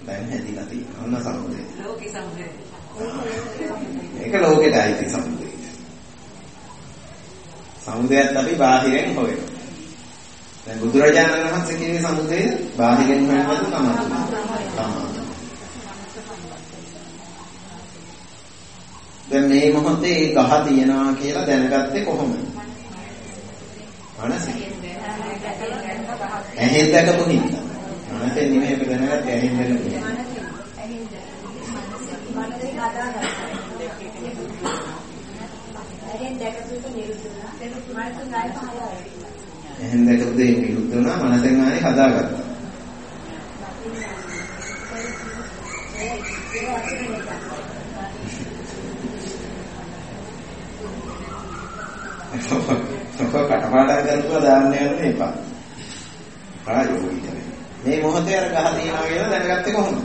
දැන් හැදිලා තියෙනවා. ඔන්න සමුදය. ලෝකේ සමුදය. ඒක ලෝකෙට අයිති සමුදය. සමුදයත් අපි බාහිරෙන් හොයනවා. දැන් බුදුරජාණන් වහන්සේ කියන්නේ සමුදය බාහිරෙන් හොයනවද තමයි. දැන් මේ මොහොතේ ගහ තියනවා කියලා දැනගත්තේ කොහොමද? මනසෙන්. ඇහෙන් දැකපු හින්දා. මනසෙන් නෙමෙයි අපි දැනගත්තේ ඇහෙන් දැකපු හින්දා. එහෙන් දැකපු දේ විරුද්ධ වුණා මනසෙන් ආයේ හදාගත්තා. කටපාඩම් කරලා දාන්න යන්න එපා. ප්‍රායෝගික මේ මොහොතේ අර ගහ තියනවා කියලා දැනගත්තේ කොහොමද?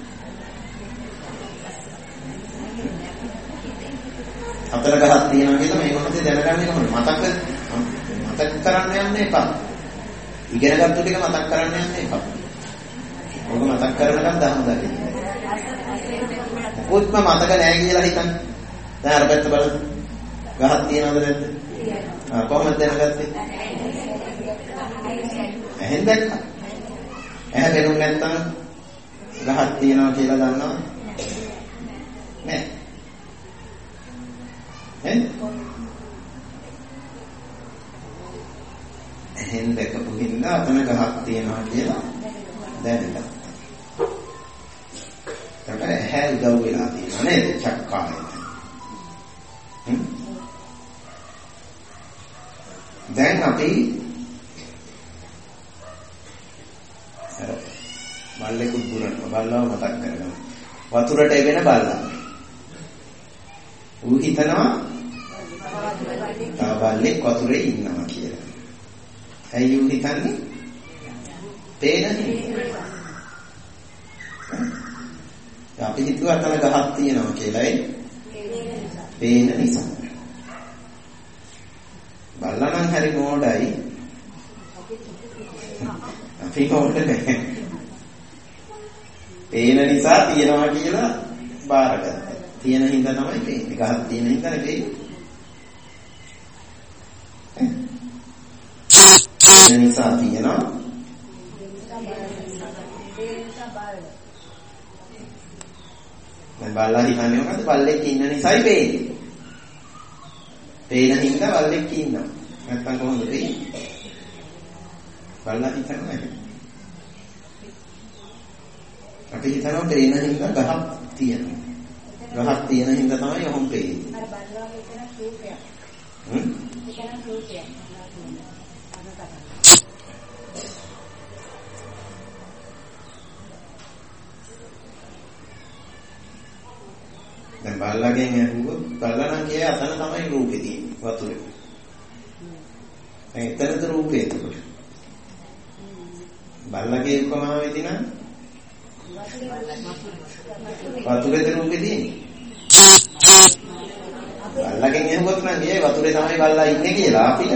අතර ගහක් තියනවා කියලා මේ මොහොතේ දැනගන්නේ කොහොමද? මතක කරන්න යන්න එපා. ඉගෙන ගත්ත ටික මතක් කරන්න යන්න එපා. ඔබ මතක් කරනකම් දහම දකින්න. කොත්ම මතක නැහැ කියලා හිතන්න. දැන් අර පැත්ත බලන්න. ගහක් තියනවද නැද්ද? කොහොමද දැනගත්තේ? ඇහෙන් දැක්කා. ඇහැ බැලුම් නැත්නම් ගහක් තියනවා කියලා දන්නවද? නෑ. ඇහෙන් දැකපු හින්දා අතන ගහක් තියනවා කියලා දැනගත්තා. ඒකට ඇහැ උදව් වෙලා තියෙනවා නේද? චක්කාය. දැන් අපි බල්ලෙකුත් බුරනවා. බල්ලව මතක් කරගන්න. වතුරට එවෙන බල්ලා. ඌ හිතනවා තා බල්ලෙක් වතුරේ ඉන්නවා කියලා. ඇයි ඌ හිතන්නේ? පේනනේ. අපි හිතුවා අතන ගහක් තියෙනවා කියලා ඒ පේන නිසා. බල්ලා නම් හරි මොඩයි. අපි මොඩ නැහැ. පේන නිසා තියනවා කියලා බාරගත්තා. තියෙන හින්දා තමයි පේන්නේ. ගහක් තියෙන හින්දා නෙවෙයි. පේන නිසා තියනවා. දැන් බල්ලා හිතන්නේ මොකද? බල්ලෙක් ඉන්න නිසායි පේන්නේ. පේන හින්දා බල්ලෙක් ඉන්නවා. නැත්තම් කොහොමද පේන්නේ? බල්ලා හිතන්නේ. අපි හිතනවා පේන හින්දා ගහක් තියෙනවා. ගහක් තියෙන හින්දා තමයි ඔහොම පේන්නේ. අර බල්ලා හිතන රූපයක්. හිතන රූපයක්. දැන් බල්ලාගෙන් ඇහුවොත් බල්ලා නම් කියේ අතන තමයි රූපේ තියෙන්නේ වතුරේ. දැන් එතනද රූපේ එතකොට. බල්ලාගේ උපමාවෙදී නම් වතුරේ රූපේ තියෙන්නේ. බල්ලාගෙන් ඇහුවොත් නම් කියේ වතුරේ තමයි බල්ලා ඉන්නේ කියලා අපිට.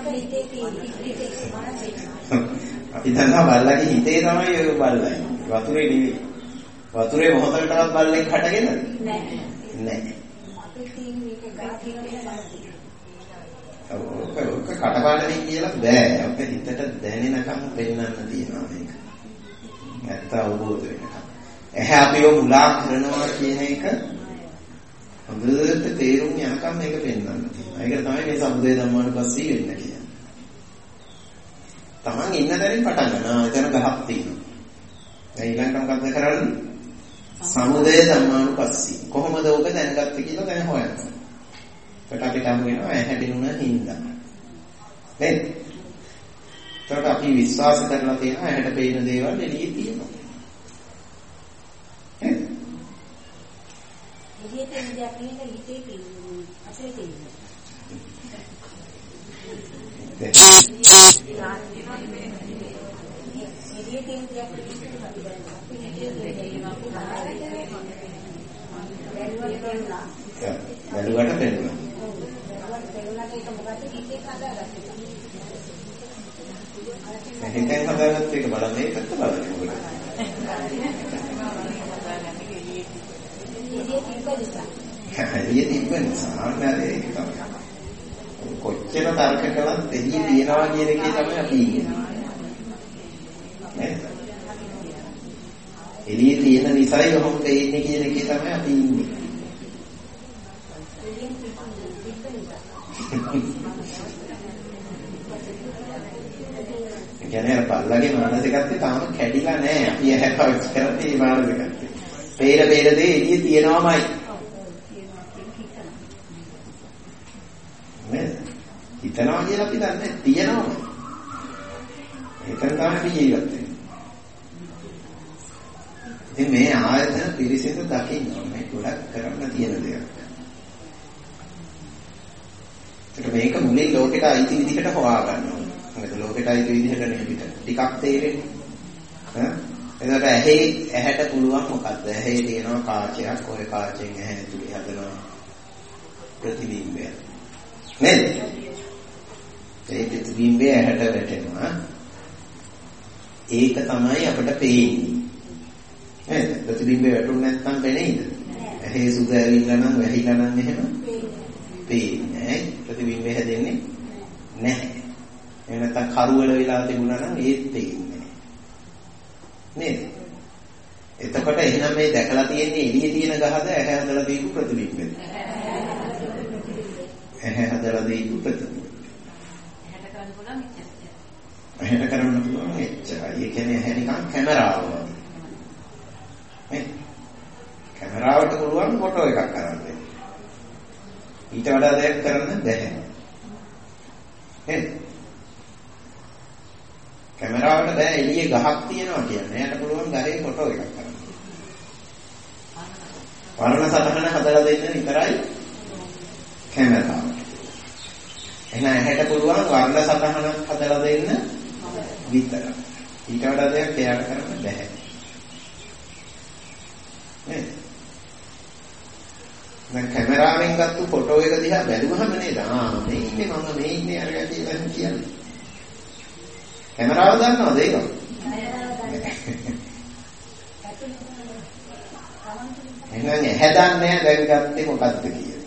අපි දන්නවා බල්ලාගේ හිතේ තමයි ඔය බල්ලා ඉන්නේ. වතුරේ නෙවෙයි. වතුරේ මොහොතකටවත් බල්ලෙක් හටගෙන නැහැ. නැහැ. අපේ තියෙන මේක ගහ කියලා බලන්න. ඔක කටපාඩමින් කියලා බෑ. අපේ හිතට දැනෙනකම් පෙන්වන්න තියෙනවා මේක. නැත්ත අවබෝධ වෙනකම්. එහේ අපිව මුලා කරනවා කියන එක හොඳට තේරුම් යනකම් මේක පෙන්වන්න තියෙනවා. ඒකට තමයි මේ සමුදය ධම්මානුපස්සී වෙන්න කියන්නේ. Taman ඉන්න තැනින් පටන් ගන්නවා. එතන ගහක් තියෙනවා. දැන් ඊළඟට මොකද කරන්නේ? සමුදය ධම්මානුපස්සී. කොහොමද ඔබ දැනගත්තේ කියලා දැන් හොයන්න. ඒකට අපිට හමු වෙනවා ඇහැදිනුන හින්දා. නේද? ඒකට අපි විශ්වාස කරලා තියෙනවා ඇහැට පේන දේවල් එළියේ තියෙනවා. නේද? එළියේ තියෙන දේ අපිට හිතේ තියෙනවා. අපේ තියෙනවා. එළියේ තියෙන දේ අපිට වැළුවට පෙන්වනවා. හිතෙන් හදාගත්ත එක බලන්න ඒකත් බලන්න ඕනේ. එළිය තිබ්බ නිසා ආන්නේ ඒක තමයි. කොච්චර තර්ක කළත් එළිය තියනවා කියන එකේ තමයි අපි ඉන්නේ. නේද? එළිය තියෙන නිසායි කොහොමද ඉන්නේ කියන එකේ තමයි අපි ඉන්නේ. කියන්නේ අර පල්ලගේ මානසිකත්වය තාම කැඩිලා නැහැ. අපි ඇහැ පාවිච්චි කරන්නේ මේ මානසිකත්වය. පේර දේ එළිය තියෙනවමයි. නේද? හිතනවා කියලා අපි දන්නේ තියෙනවම. ඒකෙන් තමයි අපි ජීවත් වෙන්නේ. ඉතින් මේ ආයතන පිරිසිදු දකින්න ඕනේ. ගොඩක් කරන්න තියෙන දෙයක්. ඒක මේක මුලින් ලෝකෙට අයිති විදිහට හොයාගන්න ඕනේ. මොකද ලෝකෙට අයිති විදිහට නෙමෙයි ටිකක් තේරෙන්නේ. එතකොට ඇහැට පුළුවන් මොකද්ද? ඇහි තියෙනවා කාචයක්. ඔය කාචෙන් ඇහැ ඇතුලේ හදනවා ප්‍රතිබිම්බය. නේද? ඒ ප්‍රතිබිම්බය ඇහැට වැටෙනවා. ඒක තමයි අපිට පේන්නේ. නේද? ප්‍රතිබිම්බය වැටුනේ නැත්නම් පේන්නේද? ඇහි සුද ඇවිල්ලා නම් වැහිලා නම් එහෙම පේන්නේ. ප්‍රතිබිම්බය හැදෙන්නේ නැහැ. එහෙම නැත්නම් කරුවල වෙලා තිබුණා නම් ඒත් පේන්නේ නේද? එතකොට එහෙනම් මේ දැකලා තියෙන්නේ එළියේ තියෙන ගහද ඇහැ හදලා දීපු ප්‍රතිබිම්බෙද? ඇහැ හදලා දීපු ප්‍රතිබිම්බ. ඇහැට කරන්න පුළුවන් එච්චරයි. ඒ කියන්නේ ඇහැ නිකන් කැමරාව වගේ. නේ? කැමරාවට පුළුවන් ෆොටෝ එකක් අරන් දෙන්න. ඊට වඩා දෙයක් කරන්න බැහැ. නේද? කැමරාවට බෑ එළියේ ගහක් තියෙනවා කියන්නේ. එයාට පුළුවන් ගහේ ෆොටෝ එකක් කරන්න. වර්ණ සටහන හදලා දෙන්න විතරයි කැමරාවට. එහෙනම් ඇහැට පුළුවන් වර්ණ සටහනක් හදලා දෙන්න විතරයි. ඊට වඩා දෙයක් එයාට කරන්න බෑ. නේද? දැන් කැමරාවෙන් ගත්ත ෆොටෝ එක දිහා බැලුවහම නේද? මේ ඉන්නේ මම මේ ඉන්නේ අරගෙන කියලා කියන්නේ. කැමරාව දන්නවද ඒක? එහෙනම් ඇහැ දන්නේ දැන් ගත්තේ මොකද්ද කියලා.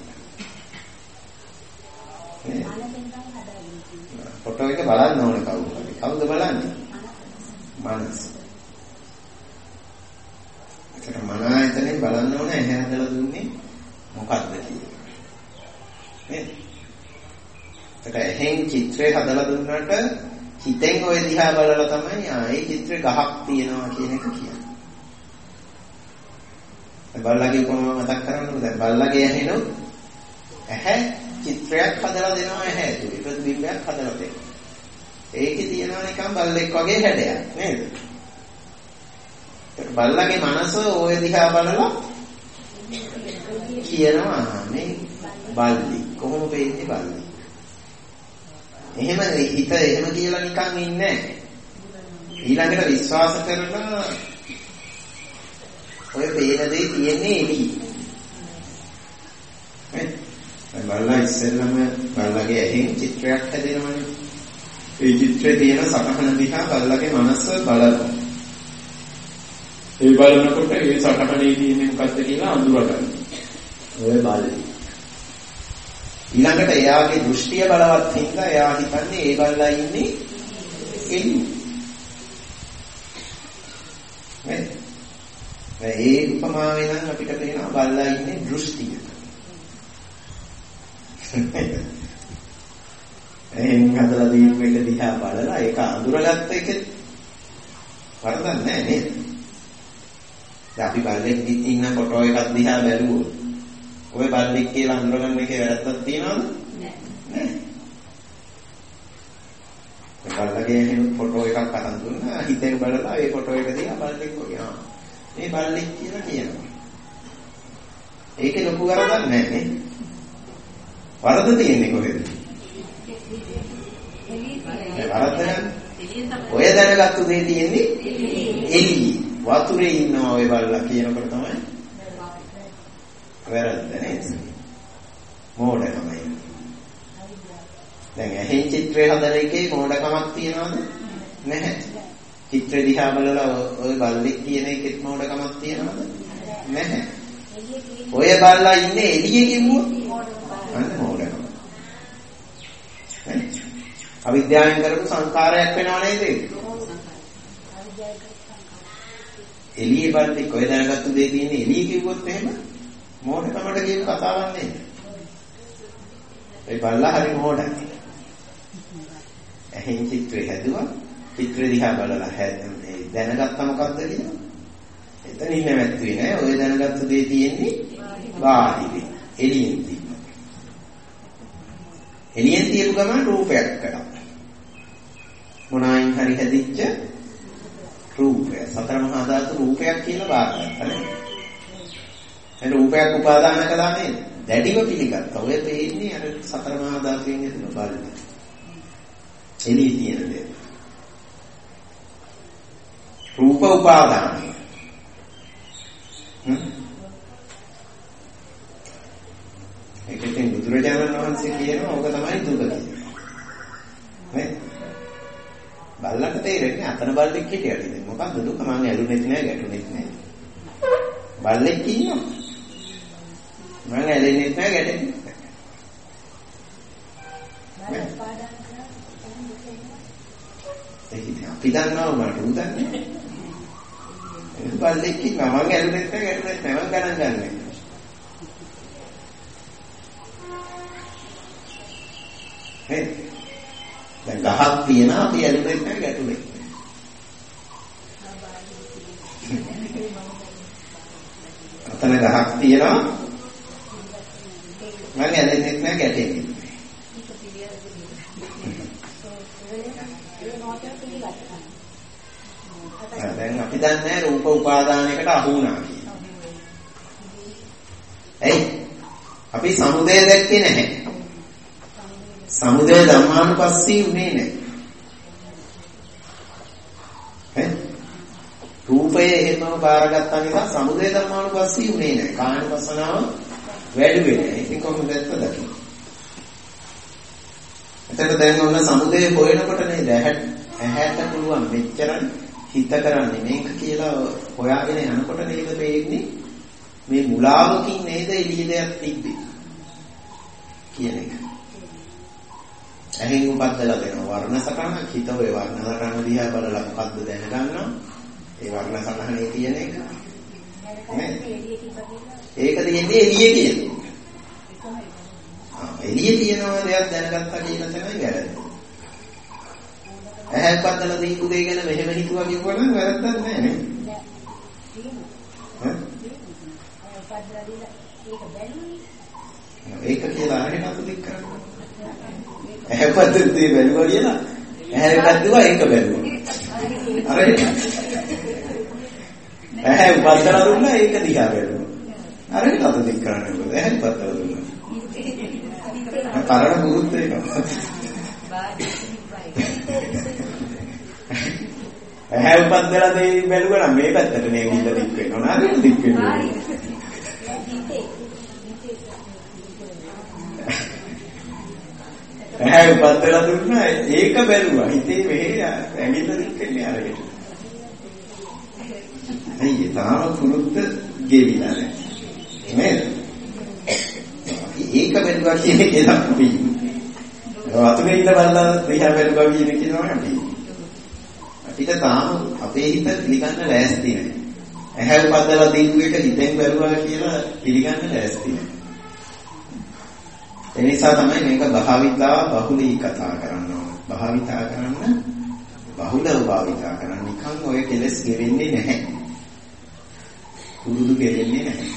ෆොටෝ එක බලන්න ඕනේ කවුද? කවුද බලන්නේ? මනස. ඒක මනායතනේ බලන්න ඕනේ ඇහැ හදලා දුන්නේ මොකද්ද කියලා. නේද? ඒක ඇහෙන් චිත්‍රය හදලා දුන්නාට හිතෙන් ඔය දිහා බලලා තමයි ඒ චිත්‍රේ ගහක් තියෙනවා කියන එක කියන්නේ. බල්ලගේ කොහොම මතක් කරන්නද? දැන් බල්ලගේ ඇහෙනොත් ඇහැ චිත්‍රයක් හදලා දෙනවා ඇහැ ඇතුලේ ප්‍රතිබිම්බයක් හදලා දෙනවා. ඒකේ තියෙනවා නිකන් බල්ලෙක් වගේ හැඩයක් නේද? බල්ලගේ මනස ඔය දිහා බලලා කියනවා මේ බල්ලි කොහොම වෙන්නේ බල්ලි. එහෙම හිත එහෙම කියලා නිකන් ඉන්නේ නැහැ. ඊළඟට විශ්වාස කරලා ඔය පේන දේ තියෙන්නේ එළියේ. බල්ලා ඉස්සෙල්ලම බල්ලාගේ ඇහෙන් චිත්‍රයක් හැදෙනවනේ. ඒ චිත්‍රයේ තියෙන සටහන දිහා බල්ලාගේ මනස බලනවා. ඒ බලනකොට ඒ සටහනේ තියෙන්නේ මොකක්ද කියලා අඳුරගන්න. ඔය බල්ලි. ඊළඟට එයාගේ දෘෂ්ටිය බලවත් හින්දා එයා හිතන්නේ ඒ බල්ලා ඉන්නේ එන්නේ. ඒ උපමාවෙන් නම් අපිට පේනවා බල්ලා ඉන්නේ දෘෂ්ටිය. එහෙන් හදලා දීපු එක දිහා බලලා ඒක අඳුරගත්ත එක වරදක් නැහැ නේද? දැන් අපි බල්ලෙක් ඉන්න ෆොටෝ එකක් දිහා බැලුවොත් ඔය බල්ලෙක් කියලා අඳුරගන්න එකේ වැරද්දක් තියෙනවද? නැහැ. බල්ලගේ එහෙම ෆොටෝ එකක් අරන් දුන්නා හිතෙන් බලලා ඒ ෆොටෝ එක දිහා බල්ලෙක් වගේ මේ බල්ලෙක් කියලා කියනවා. ඒකේ ලොකු වරදක් නැහැ නේ. වරද තියෙන්නේ කොහෙද? වරද ඔය දැනගත්තු දේ තියෙන්නේ එළියේ. වතුරේ ඉන්නවා ඔය බල්ලා කියනකොට තමයි වැරද්ද නේද? මෝඩකමයි. දැන් ඇහෙන් චිත්‍රය හදන එකේ මෝඩකමක් තියනවද? නැහැ. චිත්‍රය දිහා බලලා ඔය බල්ලෙක් කියන එකෙත් මෝඩකමක් තියනවද? නැහැ. ඔය බල්ලා ඉන්නේ එළියේ කිව්වොත් අන්න මොඩකම. අවිද්‍යාවෙන් කරපු සංකාරයක් වෙනව නේද? එළියේ බල්ලෙක් ඔය දැනගත්තු දේ තියෙන්නේ එළියේ කිව්වොත් එහෙම මොඩකමට කියන කතාවක් නේද? ඒ බල්ලා හරි මොඩයි. එහෙන් චිත්‍රය හැදුවා. චිත්‍රය දිහා බලලා මේ දැනගත්ත මොකක්ද කියලා? එතනින් නැවැත්තුවේ නෑ. ඔය දැනගත්තු දේ තියෙන්නේ බාහිරින්. එළියෙන් තියෙනවා. එළියෙන් තියපු ගමන් රූපයක් කරා. මොනායින් හරි හැදිච්ච රූපය. සතර මහා ධාතු රූපයක් කියලා බාරගත්තා නේද? ඒ රූපයක් උපාදාන කළා නේද? දැඩිව පිළිගත්තා. ඔය තේින්නේ අර සතර මහා ධාතුයෙන් හදන බලන්න. එළිය තියෙන දේ. රූප උපාදානයි. ඒකෙන් බුදුරජාණන් වහන්සේ කියනවා ඕක තමයි දුක කියන්නේ. නේ? බල්ලන්ට තේරෙන්නේ අතන බල්ලෙක් හිටියද ඉතින් මොකක්ද දුක මං ඇලුනෙත් නෑ ගැටුනෙත් නෑ. බල්ලෙක් කියනවා. මං ඇලෙන්නෙත් නෑ ගැටෙන්නෙත් නෑ. අපි දන්නවා මට උදන්නේ. ඒක බල්ලෙක් කියනවා මං ඇලුනෙත් නෑ ගැටුනෙත් නෑ මං ගණන් ගන්නෑ. හේ දැන් ගහක් තියෙනවා අපි ඇලුනෙත් නැහැ ගැටුනේ. අතන ගහක් තියෙනවා මම ඇලෙන්නෙත් නැහැ ගැටෙන්නේ. දැන් අපි දන්නේ රූප උපාදානයකට අහු වුණා කියලා. එයි අපි සමුදය දැක්කේ නැහැ. සමුදය ධම්මානුපස්සී උනේ නැහැ. රූපය එහෙමම බාරගත්තා නිසා සමුදය ධම්මානුපස්සී උනේ නැහැ. කායනුපස්සනාව වැඩි වෙන්නේ. ඉතින් කොහොමද දැක්ක දකින්න. එතකොට දැන් ඔන්න සමුදය හොයනකොට නේද ඇහැට පුළුවන් මෙච්චරයි හිත කරන්නේ මේක කියලා හොයාගෙන යනකොට නේද වෙන්නේ මේ මුලාවකින් නේද එළිය දෙයක් තිබ්බේ කියන එක. ඇහෙන් උපද්දලා දෙනවා වර්ණ සටහනක් හිත ඔය වර්ණ සටහන දිහා බලලා මොකද්ද දැනගන්නවා ඒ වර්ණ සටහනේ තියෙන එක ඒක තියෙන්නේ එළියේ තියෙනවා එළියේ තියෙනවා දෙයක් දැනගත්තා කියන තැනයි වැරද්ද. ඇහැ උපද්දලා දීපු දෙය ගැන මෙහෙම හිතුවා කියවනම් වැරද්දක් නෑ නේ. ඒක කියලා අරගෙන අතුලික් කරනවා. ඇහැ පද්ධතිය බැලුවා කියලා ඇහැ පැද්දුවා ඒක බැලුවා. අර ඇහැ උපද්දලා දුන්නා ඒක දිහා බැලුවා. අර අතුලික් කරන්නේ මොකද ඇහැ උපද්දලා දුන්නා. කරණ පුරුත් වෙනවා. ඇහැ උපද්දලා දෙයි බැලුවා නම් මේ පැත්තට නේ ගිල්ල දික් වෙනවා නේද දික් වෙනවා. ඇහැ උපද්දලා දුන්නා ඒක බැලුවා හිතේ මෙහෙ ඇඟිල්ල දික් වෙන්නේ අරගෙන. අයියේ තාම පුරුද්ද ගෙවිලා නැහැ. නේද? ඒක බැලුවා කියන එක තමයි. වතුනේ ඉන්න බලලා දිහා බැලුවා කියන එක තමයි අපි. අපිට තාම අපේ හිත පිළිගන්න ලෑස්ති නැහැ. ඇහැ උපද්දලා දීපු එක හිතෙන් බැලුවා කියලා පිළිගන්න ලෑස්ති නැහැ. ඒ නිසා තමයි මේක භාවිතා බහුලී කතා කරන්න ඕන. භාවිතා කරන්න බහුලව භාවිතා කරන්න නිකන් ඔය කෙලස් ගෙවෙන්නේ නැහැ. කුරුදු ගෙවෙන්නේ නැහැ.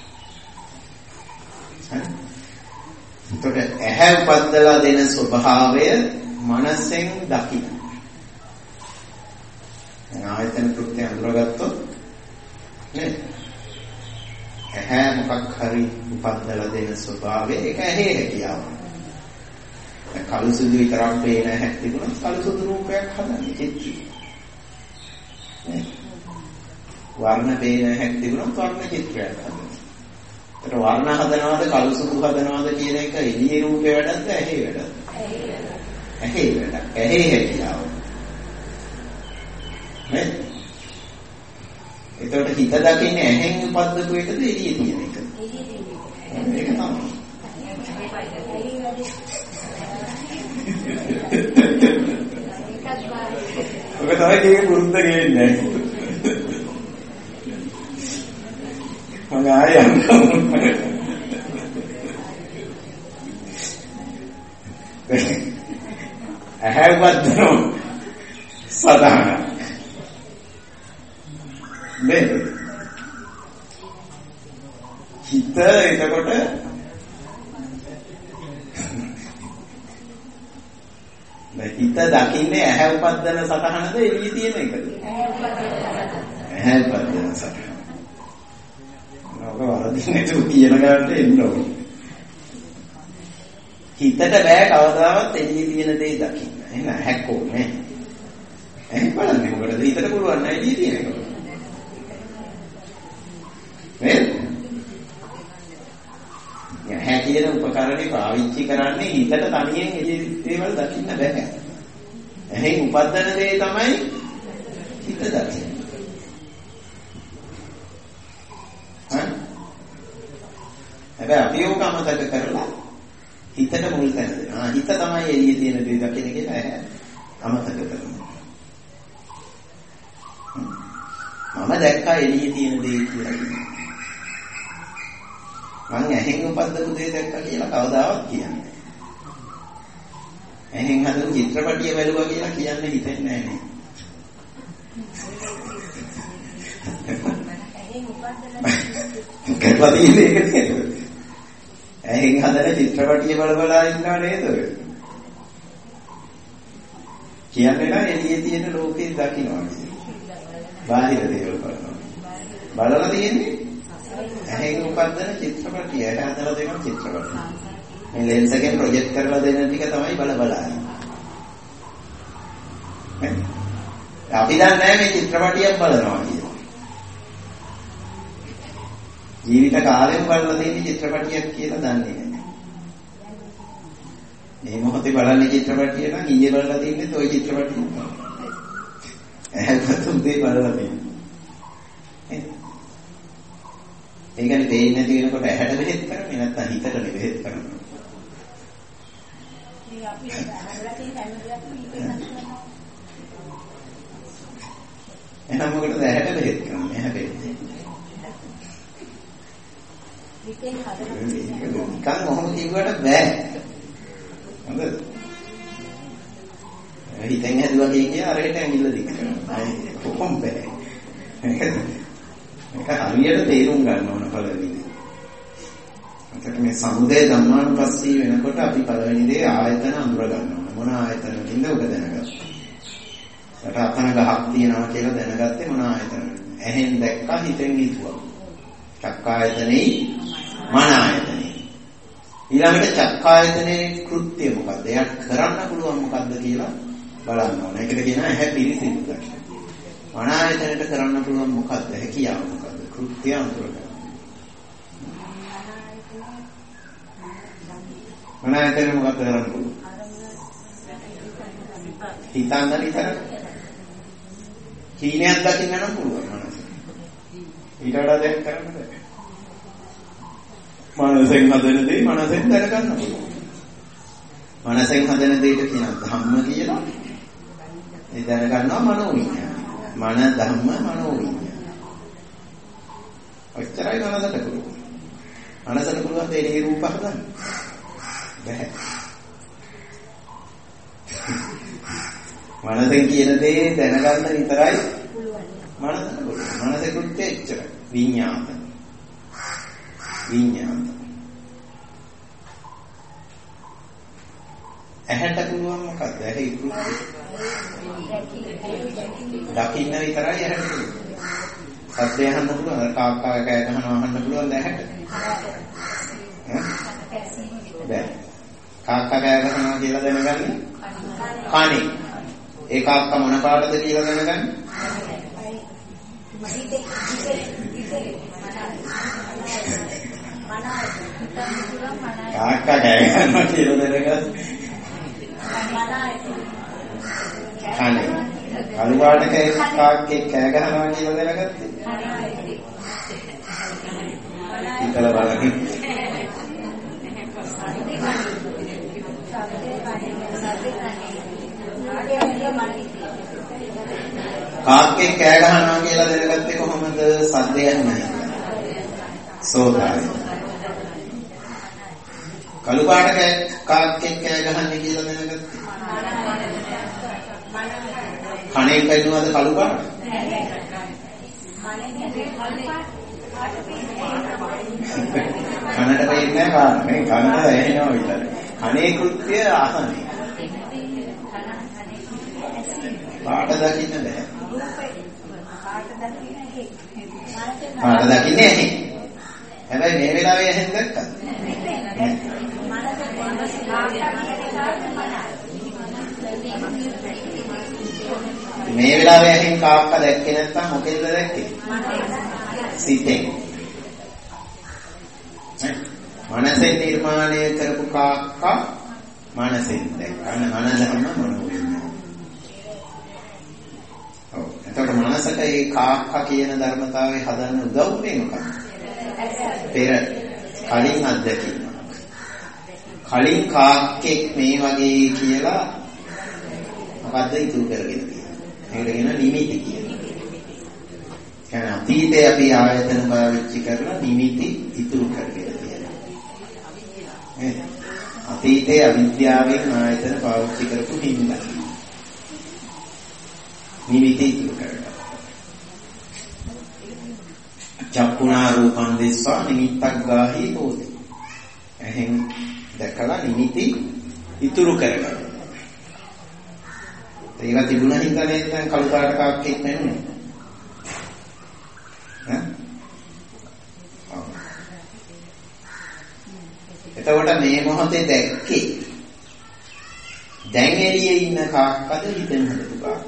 එතකොට ඇහැ උපද්දලා දෙන ස්වභාවය මනසෙන් දකින්න. ආයතන කෘත්‍ය අඳුරගත්තොත් නේද? ඇහැ මොකක් හරි උපද්දලා දෙන ස්වභාවය ඒක ඇහි හැකියාව. දැන් කළු සුදු විතරක් පේන ඇහක් තිබුණොත් කළු සුදු රූපයක් හදන්නේ චිත්‍රය. වර්ණ පේන ඇහක් තිබුණොත් වර්ණ චිත්‍රයක් හදන්නේ. ඒතර වර්ණ හදනවාද කළු සුදු හදනවාද කියන එක එළියේ රූපේ වැඩක්ද ඇහි වැඩක්ද? ඇහි වැඩක්. ඇහි හැකියාව. නේ? එතකොට හිත දකින්නේ ඇහෙන් උපද්දපු එකද එළියේ තියෙන එකද? ඒක තමයි. ඔක තමයි කීක පුරුද්ද ගෙන්නේ. මම ආයෙත් ඇහැවද්දනෝ සදාන නේද? හිත එතකොට හිත දකින්නේ ඇහැ උපද්දන සතහනද එළිය තියෙන එකද? ඇහැ උපද්දන සතහන. ඔක වරදින්නේ තු කියන ගානට එන්න ඕනේ. හිතට බෑ කවදාවත් එළිය තියෙන දේ දකින්න. එහෙනම් ඇහැක් ඕනේ. ඇහැ බලන්නේ මොකටද? හිතට පුළුවන් නෑ එළිය තියෙන එක. නේද? ඇහැ කියන උපකරණේ පාවිච්චි කරන්නේ හිතට තනියෙන් එළිය දේවල් දකින්න බෑ. ඇහෙන් උපදින දේ තමයි හිත දකින්නේ. හැබැයි අපි ඕක අමතක කරලා හිතට මුල් තැන දෙනවා. හිත තමයි එළියේ තියෙන දේ දකින්න කියලා ඇහැ අමතක කරනවා. මම දැක්කා එළියේ තියෙන දේ කියලා. මම ඇහෙන් උපද්දපු දේ දැක්කා කියලා කවදාවත් කියන්නේ. ඇහෙන් හදපු චිත්‍රපටිය බැලුවා කියලා කියන්න හිතෙන්නේ නැහැ නේ. ඇහෙන් උපද්දලා ඇහෙන් හදන චිත්‍රපටිය බල ඉන්නවා නේද ඔය? කියන්නේ නැහැ එළියේ තියෙන ලෝකේ දකින්නවා කියන්නේ. බාහිර දේවල් බලනවා. බලලා තියෙන්නේ ඇහෙන් උපදින චිත්‍රපටිය. ඇහැ හදලා දෙන චිත්‍රපටිය. මේ ලෙන්ස් එකෙන් ප්‍රොජෙක්ට් කරලා දෙන ටික තමයි බලන්නේ. අපි දන්නේ නැහැ මේ චිත්‍රපටියක් බලනවා කියලා. ජීවිත කාලෙම බලලා තියෙන චිත්‍රපටියක් කියලා දන්නේ නැහැ. මේ මොහොතේ බලන්නේ චිත්‍රපටිය නම් ඊයේ බලලා තින්නේ toy චිත්‍රපටිය. එහෙනම් තුන්දේ බලලා තියෙන්නේ. ඒ කියන්නේ දෙන්නේ නැති වෙනකොට ඇහැට බෙහෙත් කරන්නේ නැත්නම් හිතට බෙහෙත් කරනවා. මේ අපි බලලා තියෙන හැම දෙයක්ම එහෙනම් මොකටද ඇහැට බෙහෙත් කරන්නේ? ඇහැ බෙහෙත්. හිතෙන් හදලා නිකන් ඔහොම කිව්වට බෑ. හොඳද? හිතෙන් හැදුවා කියන්නේ අරකට ඇඟිල්ල දික් කරනවා. කොහොම බෑ. ඒක හරියට තේරුම් ගන්න ඕන පළවෙනි දේ. ඒකට මේ සමුදය ධම්මානුපස්සී වෙනකොට අපි පළවෙනි දේ ආයතන අඳුර ගන්න ඕන. මොන ආයතනකින්ද ඔබ දැනගත්තේ? ඒකට අතන ගහක් තියෙනවා කියලා දැනගත්තේ මොන ආයතනද? ඇහෙන් දැක්කා හිතෙන් හිතුවා. චක්කායතනෙයි මන ආයතනෙයි. ඊළඟට චක්කායතනේ කෘත්‍ය මොකද්ද? එයාට කරන්න පුළුවන් මොකද්ද කියලා බලන්න ඕන. ඒකට කියනවා ඇහැ පිළිසිදු දක්ෂ. මන ආයතනයට කරන්න පුළුවන් මොකද්ද? හැකියාව මොකද්ද? කෘත්‍ය අඳුරගන්න. මන ආයතන මොකද්ද කරන්න පුළුවන්? හිතන්න විතර. කීනයක් දකින්න නම් පුළුවන් මනස. ඊට වඩා දෙයක් කරන්න බෑ. මනසෙන් හදන දේ මනසෙන් දැනගන්න පුළුවන්. මනසෙන් හදන දෙයට කියනවා ධම්ම කියලා. ඒ දැනගන්නවා මනෝ විඤ්ඤාණය. මන ධම්ම මනෝ විඤ්ඤාණය. ඔච්චරයි මනසට පුළුවන්. මනසට පුළුවන් ඒ රූප හදන්න. බෑ. මනසෙන් කියන දේ දැනගන්න විතරයි මනසට පුළුවන්. මනසේ කෘත්‍ය එච්චරයි. විඤ්ඤාණ. විඤ්ඤාණ. ඇහැට පුළුවන් මොකක්ද? ඇහි කෘත්‍ය. දකින්න විතරයි ඇහැට පුළුවන්. සත්‍ය අහන්න පුළුවන්. කාක්කා කෑ ගහනවා අහන්න පුළුවන් ඇහැට. බෑ. කාක්කා කෑ ගහනවා කියලා දැනගන්නේ කනේ. ඒ කාක්කා මොන පාටද කියලා දැනගන්නේ? කාක්කා කෑ ගහනවා කියලා දැනගන්නේ කනේ. කළු පාට කාක්කෙක් කෑ ගහනවා කියලා දැනගත්තේ. ඉතල බලකින්. කාක්කෙක් කෑ ගහනවා කියලා දැනගත්තේ කොහොමද? සද්දයක් නැහැ. සෝතායි. කළු පාට කාක්කෙක් කෑ ගහන්නේ කියලා දැනගත්තේ. කණේ කැඩුනද කළු පාට? කනට පේන්නේ නැහැ කනට ඇහෙනවා විතරයි. කනේ කෘත්‍ය අහන්නේ. පාට දකින්න බෑ. පාට දකින්නේ නැහැ. හැබැයි මේ වෙලාවේ ඇහෙන් දැක්කද? මේ වෙලාවේ ඇහෙන් කාක්ක දැක්කේ නැත්නම් මොකෙන්ද දැක්කේ? සිතෙන්. මනසෙන් නිර්මාණය කරපු කාක්ක මනසෙන් දැක්කන මනසම මොනවද? ඔව්. එතකොට මනසට ඒ කාක්ක කියන ධර්මතාවය හදන්න උදව් වෙන්නේ මොකක්ද? පෙර කලින් අත්දැකීම. කලින් කාක්කෙක් මේ වගේ කියලා මොකද්ද ඉතුරු කරගෙන තියෙන්නේ? ඒකට කියන නිමිති කියන්නේ. කියන්නේ අතීතයේ අපි ආයතන පාවිච්චි කරලා නිමිති ඉතුරු කරගෙන තියෙනවා. අතීතයේ අවිද්‍යාවෙන් ආයතන පාවිච්චි කරපු හින්දා නිමිති ඉතුරු කරගන්නවා. චක්කුණා රූපං දිස්වා නිමිත්තක් ගාහි හෝති. එහෙන් දැකලා නිමිති ඉතුරු කරගන්නවා. ඒක තිබුණා හින්දා නේද දැන් කළු පාට කාක්කෙක් නෙන්නේ. එතකොට මේ මොහොතේ දැක්කේ දැන් එළියේ ඉන්න කාක්කද හිතෙන් හදපු කාක්කද?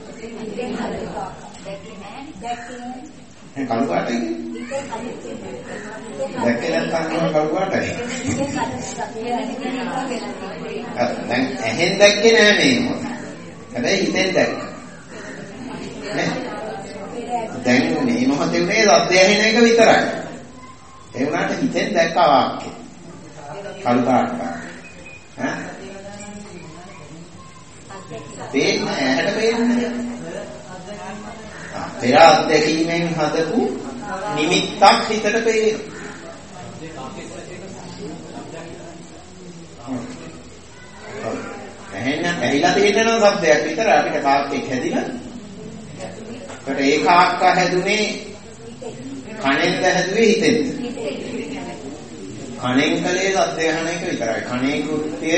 දැක්කේ කළු පාටයි. දැක්කේ නැත්නම් කළු පාටයි. දැන් ඇහෙන් දැක්කේ නෑ මේ මොහොත. හැබැයි හිතෙන් දැක්කා. දැන් මේ මොහොතේ උනේ රද්ද ඇහෙන එක විතරයි. ඒ වුණාට හිතෙන් දැක්කා වාක්‍යය. කළු පාට. පේන්නේ ඇහැට පේන්නේ. පෙර අත්දැකීමෙන් හදපු නිමිත්තක් හිතට පේනවා. ඇහිලා තියෙන શબ્දයක් විතර අපිට කාක්කෙක් හැදිලා. ඒකට ඒ කාක්ක හැදුනේ කණෙන්ද හැදුවේ හිතෙන්ද? කණෙන් කලේ શબ્ද අහන එක විතරයි. කණේ කෘත්‍ය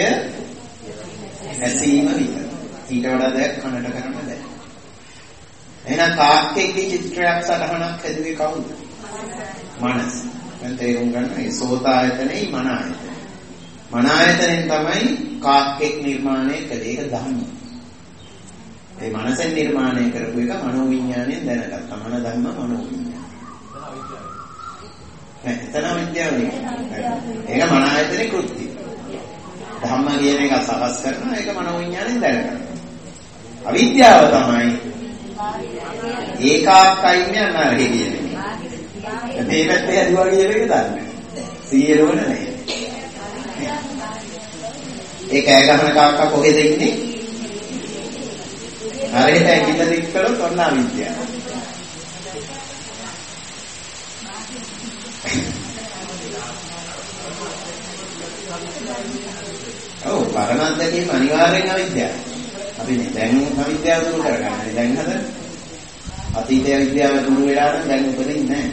ඇසීම විතරයි. ඊට වඩා දෙයක් කනට කරන්න බෑ. එහෙනම් කාක්කෙක්ගේ චිත්‍රයක් සටහනක් හැදුවේ කවුද? මනස. දැන් තේරුම් ගන්න මේ සෝතායතනෙයි මන ආයතනෙ. මන ආයතනෙන් තමයි කාක්කෙක් නිර්මාණය කළේ. ඒක ධම්ම. ඒ මනසෙන් නිර්මාණය කරපු එක මනෝවිඤ්ඤාණයෙන් දැනගත්තා. මන ධම්ම මනෝවිඤ්ඤාණ. එතන විද්‍යාව නෙවෙයි. ඒක මන ආයතනේ කෘත්‍ය. ධම්ම කියන එක සකස් කරනවා. ඒක මනෝවිඤ්ඤාණයෙන් දැනගන්නවා. අවිද්‍යාව තමයි ඒකාක්කයින්නේ අනාරේ කියන්නේ. මේ පැත්තේ හදුවා කියන එක දන්නේ. සියලුම නැහැ. ඒ කෑ ගහන කාක්කා කොහෙද ඉන්නේ? හරියට ඇඟිල්ල දික් කළොත් ඔන්න අවිද්‍යාව. ඔව් පරණ අත්දැකීම් අනිවාර්යෙන් අවිද්‍යාව. අපි දැන් අවිද්‍යාව දුරු කරගන්න. දැන් හදන්න. අතීතයේ අවිද්‍යාව දුරු වෙලා නම් දැන් උපදින්නේ නැහැ.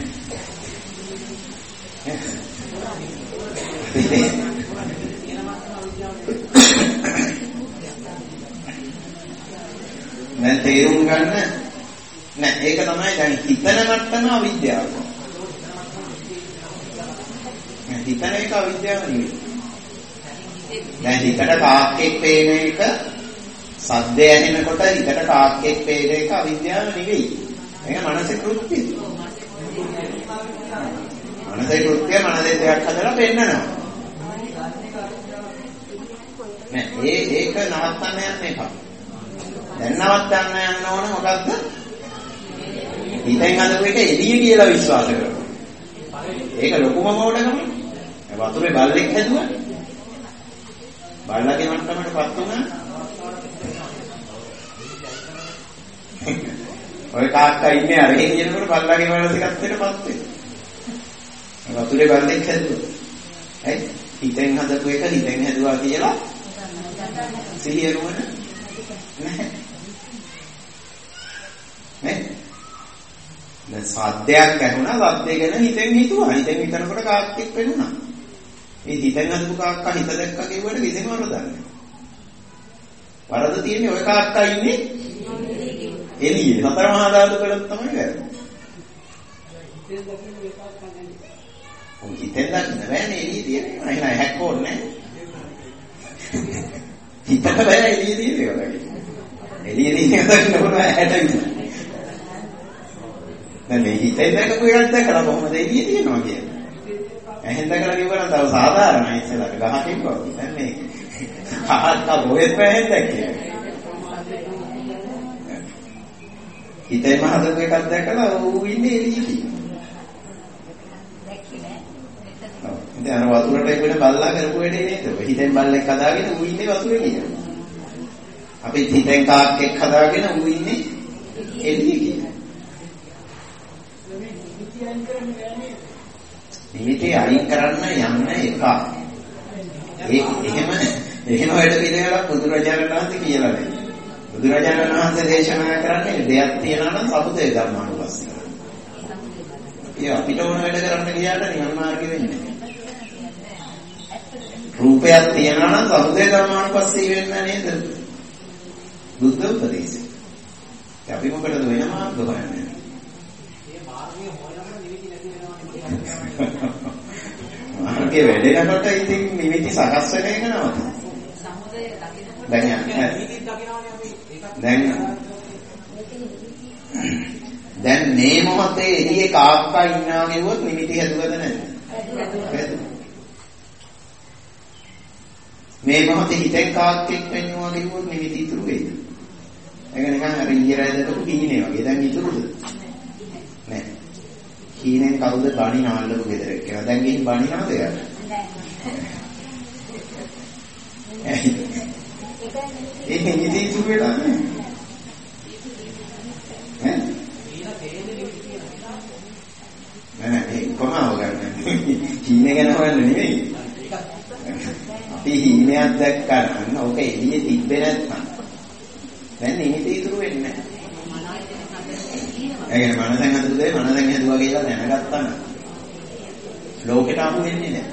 දැන් තේරුම් ගන්න නෑ ඒක තමයි දැන් හිතන මට්ටම අවිද්‍යාව. හිතන එක අවිද්‍යාව නෙවෙයි. දැන් හිතට කාක්කෙක් පේන එක සද්ද ඇහෙනකොට හිතට කාක්කෙක් පේන එක අවිද්‍යාව නෙවෙයි. ඒක මනසේ කෘත්‍යය. මනසේ කෘත්‍යය මනසේ දෙයක් හදලා පෙන්නනවා. නෑ ඒක නවත්තන්න යන්න එපා. දැන් නවත්තන්න යන්න ඕන මොකද්ද? හිතෙන් හදපු එක එළිය කියලා විශ්වාස කරනවා. ඒක ලොකුම මෝඩකම. වතුරේ බල්ලෙක් හැදුවා. බල්ලගේ මට්ටමටපත් වුණා. ඔය කාක්කා ඉන්නේ අර කියනකොට බල්ලගේ මානසිකත්වයටපත් වෙනවා. වතුරේ බල්ලෙක් හැදුවා. හරි? හිතෙන් හදපු එක හිතෙන් හැදුවා කියලා සිහිය නුවණ නැහැ. නේ? දැන් සද්දයක් ඇහුණා සද්දේ ගැන හිතෙන් හිතුවා. හිතෙන් හිතනකොට කාක්කෙක් වෙනුණා. මේ හිතෙන් හදපු කාක්කා හිත දැක්කා කියුවට කිසිම වරදක් නැහැ. වරද තියෙන්නේ ඔය කාක්කා ඉන්නේ එළියේ. හතර මහා ධාතු වලත් තමයි වැරදි. ඔය හිතෙන් දකින්න බෑනේ එළියේ තියෙන්නේ. එහෙනම් හැක් ඕනේ නැහැ. හිතට බෑ එළියේ තියෙන්නේ වගේ. එළියේ තියෙන දකින්න ඕන ඇහැට විතරයි. දැන් මේ හිතෙන් දැකපු එකක් දැකලා කොහොමද එළියේ තියෙනවා කියන්නේ? ඇහෙන් දැකලා කිව්වනම් තව සාධාරණයි ඉස්සෙල්ලාට ගහකින් වගේ. දැන් මේ කහක් බොහෙත් ඇහෙන් දැක්කේ. හිතේම හදපු එකක් දැකලා ඌ ඉන්නේ එළියේ. දැන් අර වතුරට එක්කෙන බල්ලා කරපු වැඩේ නේද? හිතෙන් බල්ලෙක් හදාගෙන ඌ ඉන්නේ වතුරේ කියනවා. අපි හිතෙන් කාක්කෙක් හදාගෙන ඌ ඉන්නේ එළියේ කියනවා. නිමිති අයින් කරන්න යන්න එක. එහෙම වැඩ පිළිවෙලක් බුදුරජාණන් වහන්සේ කියලා නැහැ. බුදුරජාණන් වහන්සේ දේශනා කරන්නේ දෙයක් තියනවා නම් සමුදය ධර්මානුපස්සී. ඒ අපිට ඕන වැඩ කරන්න ගියාට නිවන් මාර්ගෙ වෙන්නේ නැහැ. රූපයක් තියනවා නම් සමුදය ධර්මානුපස්සී වෙන්න නේද? බුද්ධ උපදේශය. අපි මොකටද වෙන මාර්ග හොයන්නේ? මාර්ගේ වැඩේකට ඉතින් නිමිති සකස් වෙන එක නවත. සමුදය දකින්නකොට දැන් නිමිති දකින්නවානේ අපි ඒකත් දැන් මේ මොහොතේ එළියේ කාක්කා ඉන්නවා කියුවොත් නිමිති හැදුවද නැද්ද? මේ මොහොතේ හිතෙන් කාක්කෙක් වෙන්නවා කියුවොත් නිමිති ඉතුරු වෙයිද? ඒක නිකන් අර ඉන්දියාවේ දකපු කීනේ වගේ. දැන් ඉතුරුද? නෑ. කීනෙන් කවුද බණින ආල්ලපු ගෙදර කියලා. දැන් ගිහින් බණිනවද එයාට? නෑ. ඒක නිදි ඉතුරු වෙලා නෑ. නෑ කොහොමද ගන්නේ? කීනේ ගැන හොයන්න නෙමෙයි. අපි හීනයක් දැක්කා නම් ඕක එළියේ තිබ්බේ නැත්නම් දැන් නිමිති ඉතුරු වෙන්නේ නැහැ. ඒ කියන්නේ මනසෙන් හදපු දේ මනසෙන් හදුවා කියලා දැනගත්තා නම් ලෝකෙට අහු වෙන්නේ නැහැ.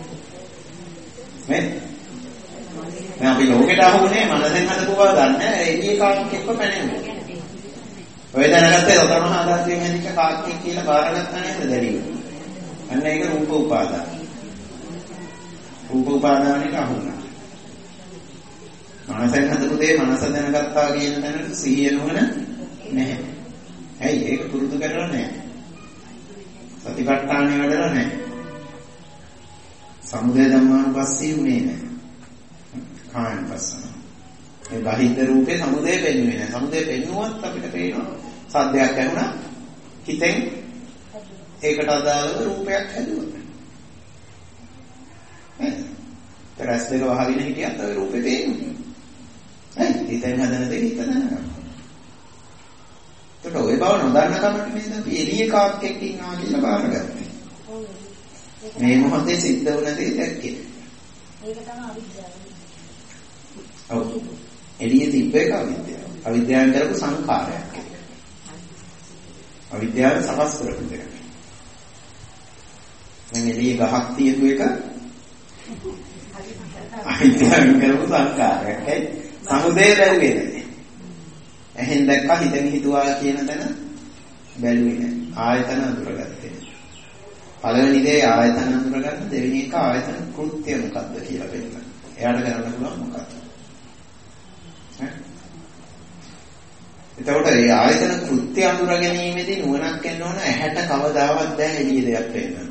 නේද? දැන් අපි ලෝකෙට අහුනේ මනසෙන් හදපුවා දන්නේ එළියේ කාක්කෙක් එක්ක පැනෙන්නේ. ඔය දැනගත්තේ රතන මහා ධාතුවෙන් හැදිච්ච කාක්කෙක් කියලා බාරගත්තා නේද දැරිව. අන්න ඒක රූප උපාදාන. රූප උපාදානයට අහුණා. මනසෙන් හදපු දේ මනස දැනගත්තා කියන තැනට සිහිය නුවණ නැහැ. ඇයි ඒක පුරුදු කරලා නැහැ. සතිපට්ඨානෙ වැඩලා නැහැ. සමුදය ධම්මානුපස්සී උනේ නැහැ. කායනුපස්සන. ඒ බාහිර රූපේ සමුදය පෙන්වන්නේ නැහැ. සමුදය පෙන්නුවත් අපිට පේනවා සද්දයක් ඇහුණා හිතෙන් ඒකට අදාළව රූපයක් හැදුවා. තරස් දෙක වහගෙන හිටියත් ඔය රූපේ පේන්නේ. හරි හිතෙන් හදන දේ හිත දැනගන්න. ඒකට ඔය බව නොදන්න කමට නේද අපි එළියේ කාක්කෙක් ඉන්නවා කියලා බාරගත්තේ. මේ මොහොතේ සිද්ධ වුණ දේ දැක්කේ. ඒක තමයි අවිද්‍යාව. ඔව්. එළියේ තිබ්බ එක අවිද්‍යාව. අවිද්‍යාවෙන් කරපු සංඛාරයක් ඒක. අවිද්‍යාව සකස් කරපු දෙයක්. දැන් එළියේ ගහක් තියපු එක අවිද්‍යාවෙන් කරපු සංඛාරයක්. ඒ සමුදේ බැලුවේ නැහැ. එහෙන් දැක්කා හිතෙන් හිතුවා කියන තැන බැලුවේ නැහැ. ආයතන අඳුරගත්තේ. පළවෙනි දේ ආයතන අඳුරගන්න, දෙවෙනි එක ආයතන කෘත්‍ය මොකක්ද කියලා බලන්න. එයාට කරන්න පුළුවන් මොකක්ද? එතකොට මේ ආයතන කෘත්‍ය අඳුර ගැනීමේදී නුවණක් එන්න ඕන. ඇහැට කවදාවත් බෑ එළිය දෙයක් පේන්න.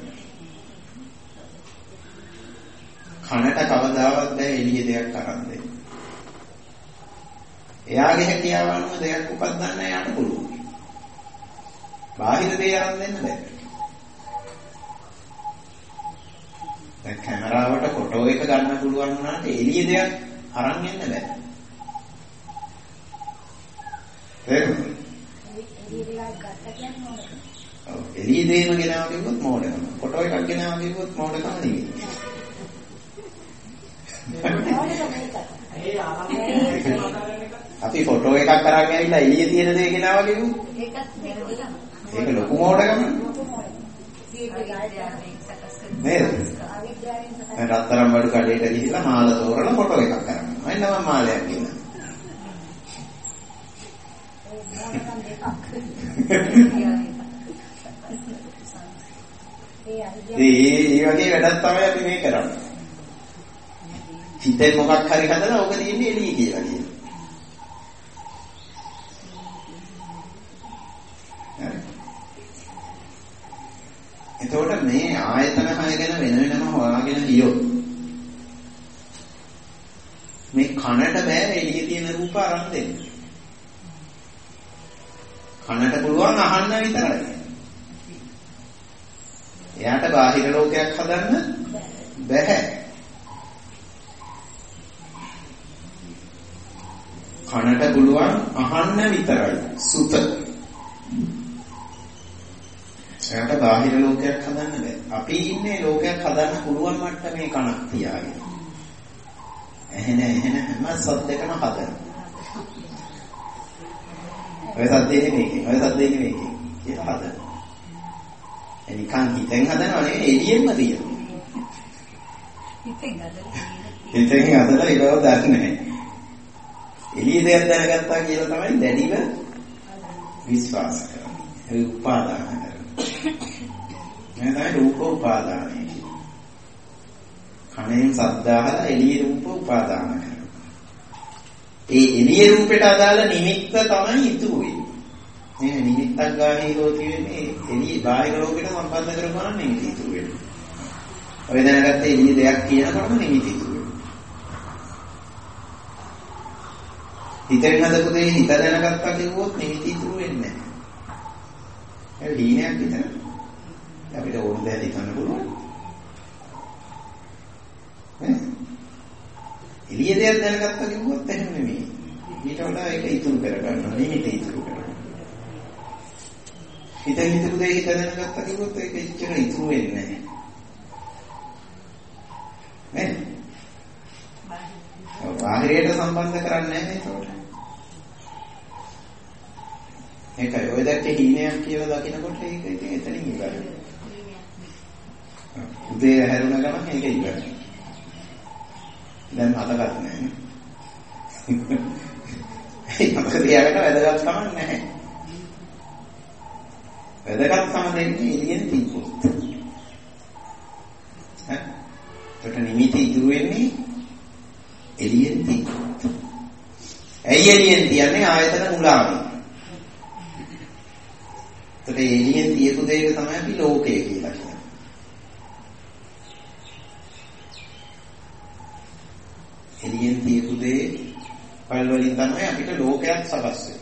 කනට කවදාවත් බෑ එළිය දෙයක් අරන් දෙන්න. එයාගේ හැකියාව අනුව දෙයක් උපදින්න යාට පුළුවන්. බාහිර දේ අරන් දෙන්න බෑ. දැන් කැමරාවට ෆොටෝ එක ගන්න පුළුවන් වුණාට එළිය දෙයක් අරන් එන්න බෑ. එළිය දෙයම ගෙනාව කිව්වොත් මෝඩකම. ෆොටෝ එකක් ගෙනාව කිව්වොත් මෝඩකම නෙවෙයි. අපි ෆොටෝ එකක් අරන් ඇවිල්ලා එළිය තියෙන දේ ගෙනාව කිව්වොත් ඒක ලොකු මෝඩකම. නේද? දැන් රත්තරන් බඩු කඩේට ගිහිල්ලා මාල තෝරලා ෆොටෝ එකක් කරගන්නවා. එන්න මම මාලයක් ගෙනා. ඒ වගේ වැඩක් තමයි අපි මේ කරන්නේ. හිතෙන් මොකක් හරි හදලා ඕක තියෙන්නේ එළිය කියලා කියනවා. එතකොට මේ ආයතන හය ගැන වෙන වෙනම හොයාගෙන ගියොත් මේ කනට බෑ එළිය තියෙන රූප අරන් දෙන්න. කනට පුළුවන් අහන්න විතරයි. එයාට බාහිර ලෝකයක් හදන්න බෑ. කනට පුළුවන් අහන්න විතරයි. සුත. එයාට බාහිර ලෝකයක් හදන්න බෑ. අපි ඉන්නේ ලෝකයක් හදන්න පුළුවන් මට්ටමේ කනක් තියාගෙන. එහෙන හැම සද්දකම හදන්න. ඔය සද්දේ නෙමෙයි කියලා හදන්න. එනිකන් හිතෙන් හදනව නෙවෙයි එළියෙන්ම තියෙනවා. හිතෙන් හදලා ඒකව දන්නේ නැහැ. එළිය දෙයක් දැනගත්තා කියලා තමයි දැඩිව විශ්වාස කරන්නේ. ඒ උපාදාන කරන්නේ. මේ තමයි රූප උපාදානය කියන්නේ. කණෙන් ශබ්ද අහලා එළිය රූප උපාදාන කරනවා. ඒ එළිය රූපයට අදාළ නිමිත්ත තමයි ඉතුරු වෙන්නේ. මේ නිමිත්තක් ගානීලෝ කියන්නේ එළිය බාහිර ලෝකෙට සම්බන්ධ කරගන්න නිමිති ඉතුරු වෙනවා. ඔය දැනගත්තේ එළිය දෙයක් කියනකොටම නිමිති ඉතුරු වෙනවා. හිතෙන් හදපු දේ හිත දැනගත්තා කිව්වොත් නිමිති ඉතුරු වෙන්නේ නැහැ. ඒ දීනයක් විතරයි. අපිට ඕන දෙයක් හිතන්න පුළුවන්. එළිය දෙයක් දැනගත්තා කිව්වොත් එහෙම නෙමෙයි. ඊට වඩා ඒක ඉතුරු කරගන්නවා. නිමිති ඉතුරු කරගන්නවා. හිතෙන් හිතපු දේ හිත දැනගත්තා කිව්වොත් ඒක ඉච්චර ඉතුරු වෙන්නේ නැහැ. නේද? බාහිරයට සම්බන්ධ කරන්නේ නැහැ ඒකට. ඒකයි ඔය දැක්කේ හීනයක් කියලා දකිනකොට ඒක ඉතින් එතනින් ඉවරයි. උදේ හැරුණ ගමන් ඒක ඉවරයි. දැන් මතකත් නැහැ. ඒක මතක තියාගන්න වැදගත්කම නැහැ. වැදගත්කම දෙන්නේ එළියෙන් තිබ්බොත්. ඒකට නිමිති ඉතුරු වෙන්නේ එළියෙන් තිබ්බොත්. ඇයි එළියෙන් තියන්නේ ආයතන මුලාවයි. ඒකට එළියෙන් තියපු දෙයක තමයි අපි ලෝකය කියලා කියන්නේ. එළියෙන් තියපු දේ පල් වලින් තමයි අපිට ලෝකයක් සකස් වෙන්නේ.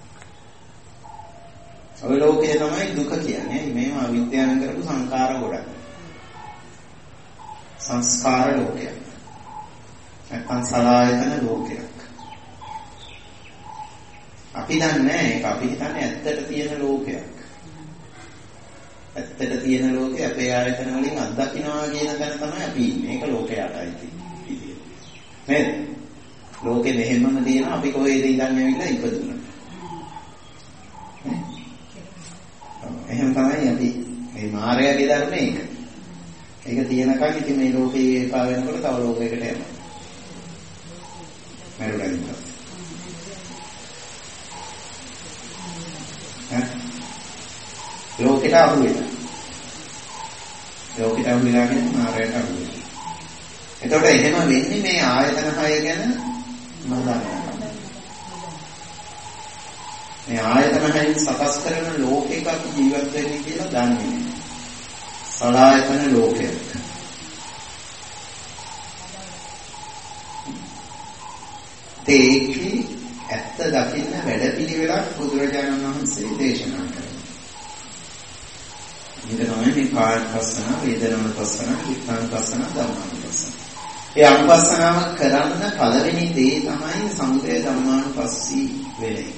ඔය ලෝකය තමයි දුක කියන්නේ. මේව අවිද්‍යාවෙන් කරපු සංකාර ගොඩක්. සංස්කාර ලෝකයක්. නැත්නම් සලආයතන ලෝකයක්. අපි දන්නේ ඒක අපි හිතන්නේ ඇත්තට තියෙන ලෝකයක්. ඇත්තට තියෙන ලෝකේ අපේ ආයතන වලින් අත්දකින්නවා කියන තැන තමයි අපි ඉන්නේ. ඒක ලෝකයටයි තියෙන්නේ. නේද? ලෝකෙ මෙහෙමම තියෙනවා අපි කොහෙද ඉඳන් ඇවිල්ලා ඉපදුණා. එහෙම තමයි අපි මේ මායාවේ ධර්ම ඒක. ඒක තියෙනකන් ඉතින් මේ ලෝකේ එපා වෙනකොට තව ලෝකයකට යනවා. මරුණා. ලෝකෙට අහු වෙනවා. ලෝකෙට අහු වෙලා කියන්නේ මායාවට අහු වෙනවා. එතකොට එහෙම වෙන්නේ මේ ආයතන 6 ගැන නොදන්නවා. මේ ආයතන 6න් සකස් කරන ලෝකයක අපි ජීවත් වෙන්නේ කියලා දන්නේ නැහැ. සලආයතන ලෝකයක්. ඒකේ ඇත්ත දකින්න වැඩපිළිවෙලක් බුදුරජාණන් වහන්සේ දේශනා කළා. මේක තමයි මේ කායපස්සන, වේදනානුපස්සන, චිත්තානුපස්සන, ධම්මානුපස්සන. ඒ අනුපස්සනාව කරන්න පළවෙනි දේ තමයි සමුදය ධම්මානුපස්සී වෙන එක.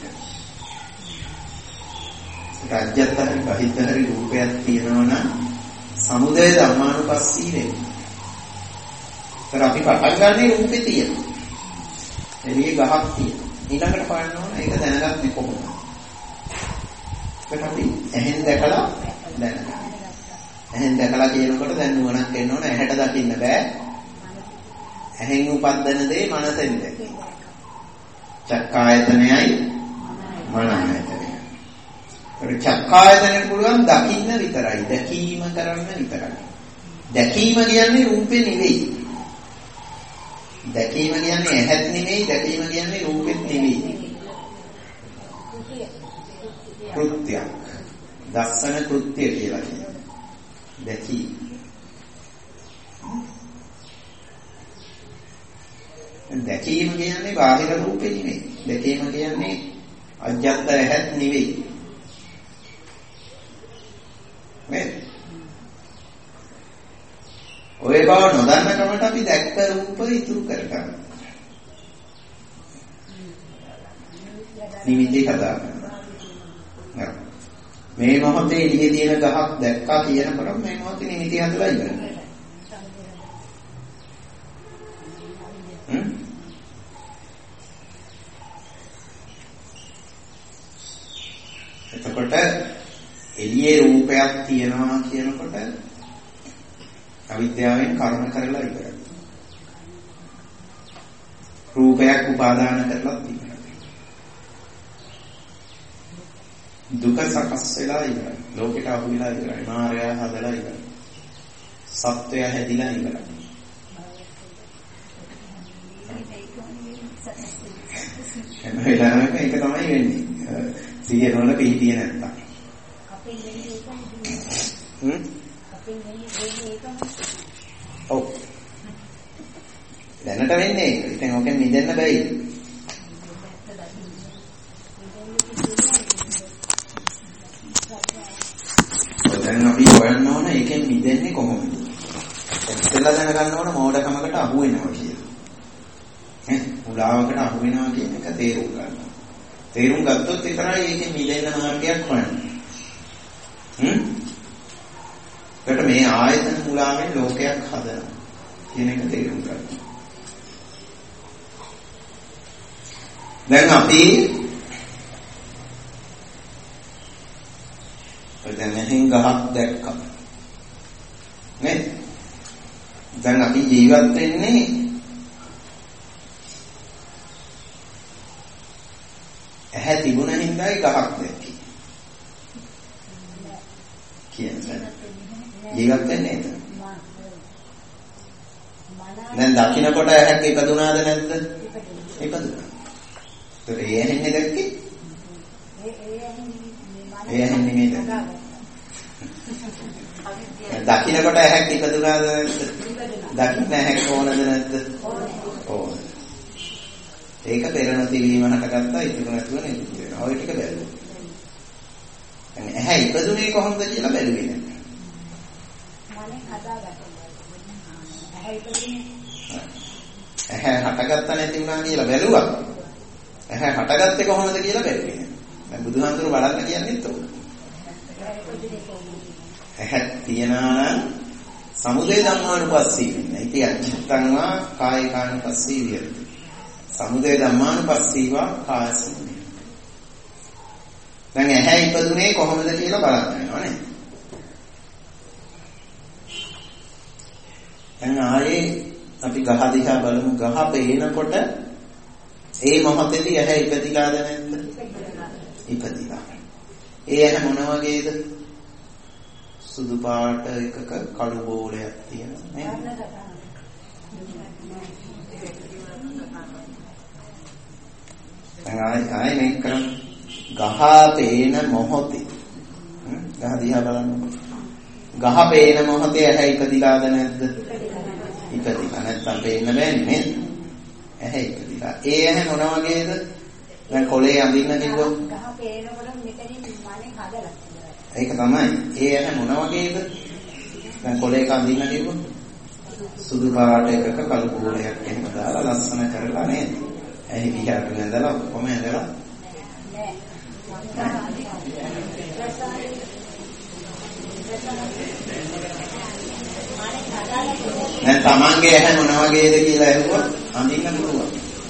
රාජ්‍යතරි බහිතරි රූපයක් තියෙනවා නම් සමුදය ධම්මානුපස්සී වෙන්නේ. ඒතර අපි පටන් ගන්නේ රූපේ තියෙනවා. එළියේ ගහක් තියෙනවා. ඊළඟට බලන්න ඕන ඒක දැනගන්නේ කොහොමද? ඒකට අපි ඇහෙන් දැකලා දැනගන්න. ඇහෙන් දැකලා කියනකොට දැන් නුවණක් එන්න ඕන. ඇහැට දකින්න බෑ. ඇහෙන් උපදින දේ මනසෙන් දැක. චක්කායතනයයි මන ආයතනයයි. ඒ චක්කායතනෙන් පුළුවන් දකින්න විතරයි. දැකීම කරන්න විතරයි. දැකීම කියන්නේ රූපේ නෙවෙයි. දැකීම කියන්නේ ඇහත් නෙවෙයි. දැකීම කියන්නේ රූපෙත් නෙවෙයි. කෘත්‍යයක්. දස්සන කෘත්‍ය කියලා කියනවා. දැකීම. දැකීම කියන්නේ බාහිර රූපේ නෙවෙයි. දැකීම කියන්නේ අජ්ජත් ඇහත් නෙවෙයි. මේ ඔය බව නොදන්න කමට අපි දැක්ක රූප ඉතුරු කරගන්නවා. නිමිති හදාගන්නවා. මේ මොහොතේ එළියේ තියෙන ගහක් දැක්කා කියනකොට මේ මොහොතේ නිමිති හදලා ඉවරයි. එතකොට එළියේ රූපයක් තියෙනවා කියනකොට අවිද්‍යාවෙන් කර්ම කරලා ඉවරයි. රූපයක් උපාදාන කරලා ඉවරයි. දුක සකස් වෙලා ඉවරයි. ලෝකෙට අහු වෙලා ඉවරයි. මායя හදලා ඉවරයි. සත්‍යය හැදිලා ඉවරයි. එනවෙලාවෙම ඒක තමයි වෙන්නේ. සිහිය නොවන පිහිටියේ නැත්තම්. අපේ වෙන්නේ ඔව්. දැනට වෙන්නේ ඒක. ඉතින් ඔකෙන් නිදෙන්න බැයි. දැන් අපි හොයන්න ඕන ඒකෙන් නිදෙන්නේ කොහොමද? ඉස්සෙල්ලා දැනගන්න ඕන මෝඩකමකට අහු වෙනවා කියලා. මුලාවකට අහු වෙනවා කියන එක තේරුම් ගන්න. තේරුම් ගත්තොත් විතරයි ඒකෙන් නිදෙන්න මාර්ගයක් හොයන්නේ. ඒකට මේ ආයතන මුලාවෙන් ලෝකයක් හදනවා කියන එක තේරුම් ගන්න. දැන් අපි දැන් එහෙන් ගහක් දැක්කා. නේද? දැන් අපි ජීවත් වෙන්නේ ඇහැ තිබුණ හින්දායි ගහක් දැක්කේ. කියන්නේ ජීවත් වෙන්නේ නේද? දැන් දකින්නකොට ඇහැක් ඉපදුනාද නැද්ද? ඉපදුනා. ඒත් ඒ ඇහෙන්නේ දැක්කේ? ඒ ඇහෙන්නේ නේද? දකින්නකොට ඇහැක් ඉපදුනාද නැද්ද? දකින්න ඇහැක් ඕනද නැද්ද? ඕන. ඒක පෙර නොතිවීම හටගත්තා ඉතුරු නැතුව නේද වෙනවා. ඔය ටික බැලුවා. يعني ඇහැ ඉපදුනේ කොහොමද කියලා බැලුවේ නෑ. ඇහැ හටගත්ත නැති වුණා කියලා බැලුවා. ඇහැ හටගත්තේ කොහොමද කියලා බැලුවේ නෑ. දැන් බුදුහාමුදුරුවෝ බලන්න කියන්නේත් ඕක. ඇහැ තියනා නම් සමුදය ධම්මානුපස්සී වෙන්නේ. ඉතින් අච්චත්තංවා කායිකානුපස්සී විහෙරති. සමුදය ධම්මානුපස්සීවා කායසින්නේ. දැන් ඇහැ ඉපදුනේ කොහොමද කියලා බලන්න වෙනවා නේද? දැන් ආයේ අපි ගහ දිහා බලමු. ගහ පේනකොට ඒ මොහොතේදී ඇහැ ඉපදිලාද නැද්ද? ඉපදිලා. ඒ ඇහැ මොන වගේද? සුදු පාට එකක කළු බෝලයක් තියෙනවා නේද? ආයි මේක කරමු. ගහ පේන මොහොතේ ගහ දිහා බලන්න. ගහ පේන මොහොතේ ඇහැ ඉපදිලාද නැද්ද? ඉපදිලා. නැත්තම් පේන්න බෑනේ නේද? ඇහැ ඉපදිලා. ඒ ඇහැ මොන වගේද? දැන් කොලේ අඳින්න කිව්වොත් ගහ පේනකොට මෙතනින් මනේ හදලා. ඒක තමයි. ඒ ඇහැ මොන වගේද? දැන් කොලේක අඳින්න කිව්වොත් සුදු පාට එකක කළු කූලයක් එහෙම දාලා ලස්සන කරලා නේද? ඇහි පිටට නැඳලා කොහොම ඇඳලා දැන් තමන්ගේ ඇහැ මොන වගේද කියලා අහුවොත් අඳින්න පුළුවන්.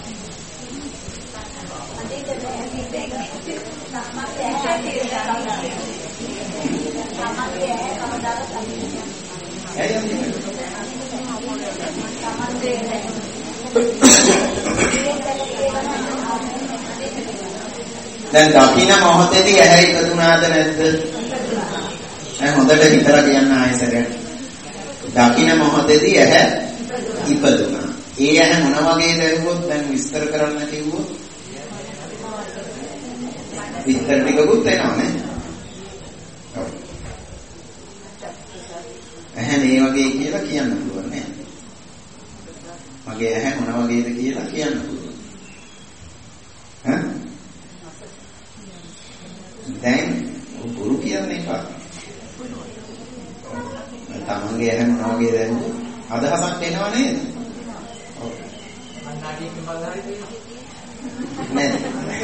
දැන් දකින්න මොහොතේදී ඇහැ ඉපදුනාද නැද්ද? දැන් හොඳට හිතලා කියන්න ආයෙසරයක්. දකින්න මොහොතේදී ඇහැ ඉපදුනා. ඒ ඇහැ මොන වගේද ඇහුවොත් දැන් විස්තර කරන්න කිව්වොත් විස්තර ටිකකුත් එනවා නේ. ඇහැ මේ වගේ කියලා කියන්න පුළුවන් නේ. මගේ ඇහැ මොන වගේද කියලා කියන්න පුළුවන්. ඈ? දැන් ගුරු කියන්නේ එපා. තමන්ගේ ඇහැ මොන වගේද අදහසක් එනවා නේද? ඔව්. මන්නාටියෙන් බලහරි නේද?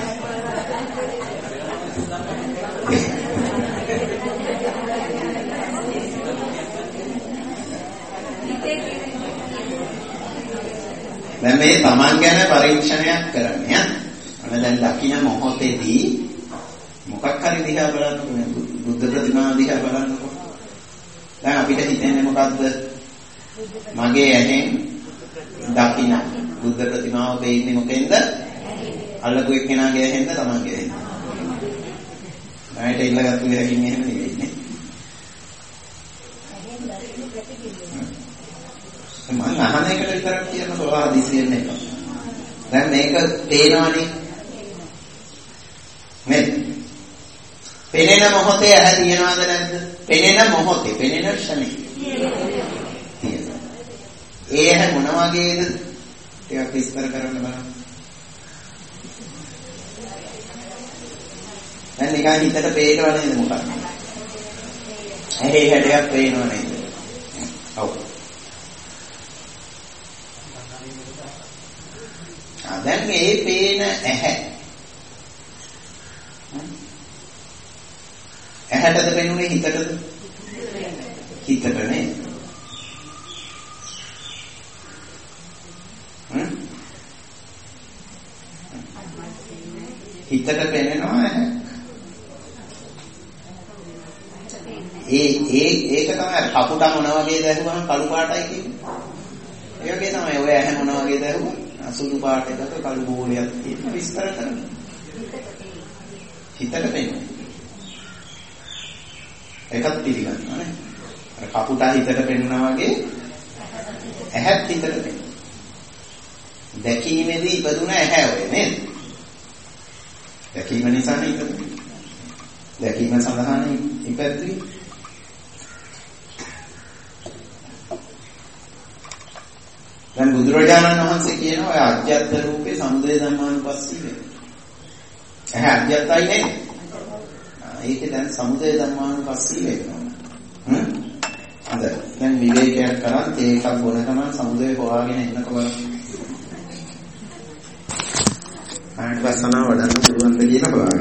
දැන් මේ තමන් ගැන පරීක්ෂණයක් කරන්නේ අන්න දැන් දකින්න මොහොතේදී මොකක් හරි දිහා බලන්නකො බුද්ධ ප්‍රතිමා දිහා බලන්නකො දැන් අපිට හිතෙන්නේ මොකද්ද මගේ ඇහෙන් දකින්න බුද්ධ ප්‍රතිමාව දෙන්නේ මොකෙන්ද අල්ලපු එක්කෙනාගේ ඇහෙන්ද තමන්ගේ ඇහෙන්ද නැයිට ඉල්ලගත්තු එකකින් එහෙම නෙවෙයි නේ මම අහන එකට විතරක් කියන සෝවා හදිසියෙන් එක. දැන් මේක පේනවනේ. නේද? පෙනෙන මොහොතේ ඇහැ තියනවද නැද්ද? පෙනෙන මොහොතේ, පෙනෙන ක්ෂණේ. තියෙනවා. ඒ ඇහැ මොන වගේද? ටිකක් විස්තර කරන්න බලන්න. දැන් නිකන් හිතට පේනව නේද මොකක්ද? ඇහි හැඩයක් පේනව නේද? ඔව්. දැන් මේ පේන ඇහැ ඇහැටද පෙනුනේ හිතටද හිතට නේ හිතට පෙනෙනවා ඇහැ ඒක තමයි කපුට මොන වගේද ඇහුවම කළු පාටයි කියන්නේ ඒ වගේ තමයි ඔය ඇහැ මොන වගේද ඇහුවම සුදු පාට එකක කළු බෝලයක් තියෙන විස්තර කරන්න. හිතට පෙනෙන්නේ. ඒකත් පිළිගන්නවා නේ. අර කපුට හිතට පෙනුනා වගේ ඇහත් හිතට පෙනෙනවා. දැකීමේදී ඉපදුන ඇහැ ඔය නේද? දැකීම නිසානේ ඉපදුනේ. දැකීම සඳහානේ ඉපදුනේ. දැන් බුදුරජාණන් වහන්සේ කියනවා ඔය අජ්ජත් රූපේ සමුදය ධම්මානුපස්සී වේ. ඇහැ අජ්ජත්යි නේ. ඒකේ දැන් සමුදය ධම්මානුපස්සී වෙනවා. හරි. දැන් විවේකයක් කරන් තේ එකක් බොන ගමන් සමුදය හොයාගෙන එන්නක බලන්න. ආයතන වඩන්න පුළුවන්ද කියලා බලන්න.